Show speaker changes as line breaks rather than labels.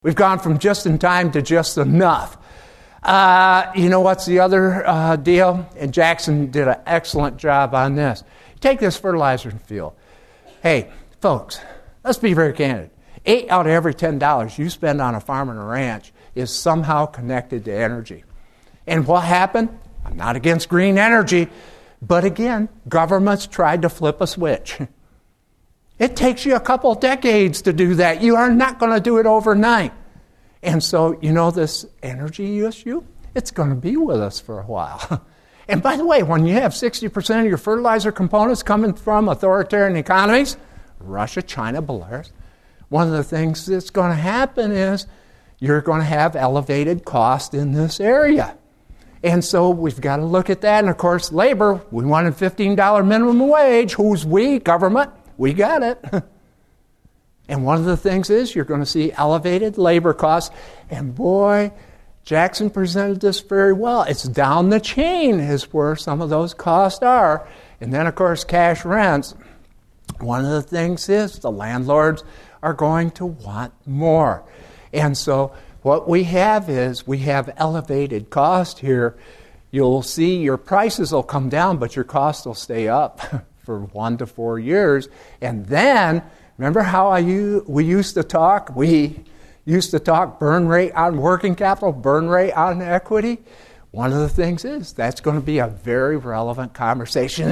We've gone from just in time to just enough. You know what's the other deal? And Jackson did an excellent job on this. Take this fertilizer field. Hey, folks, let's be very candid. 8 out of every $10 you spend on a farm and a ranch is somehow connected to energy. And what happened? I'm not against green energy, but again, governments tried to flip a switch. It takes you a couple decades to do that. You are not going to do it overnight. And so, you know, this energy issue, it's going to be with us for a while. And by the way, when you have 60% of your fertilizer components coming from authoritarian economies, Russia, China, Belarus, one of the things that's going to happen is you're going to have elevated cost in this area. And so we've got to look at that. And of course, labor, we wanted $15 minimum wage. Who's we? Government. We got it. And one of the things is you're going to see elevated labor costs. And boy, Jackson presented this very well. It's down the chain is where some of those costs are. And then, of course, cash rents. One of the things is the landlords are going to want more. And so what we have is we have elevated cost here. You'll see your prices will come down, but your costs will stay up for 1 to 4 years. And then, remember how we used to talk? We used to talk burn rate on working capital, burn rate on equity. One of the things is that's going to be a very relevant conversation.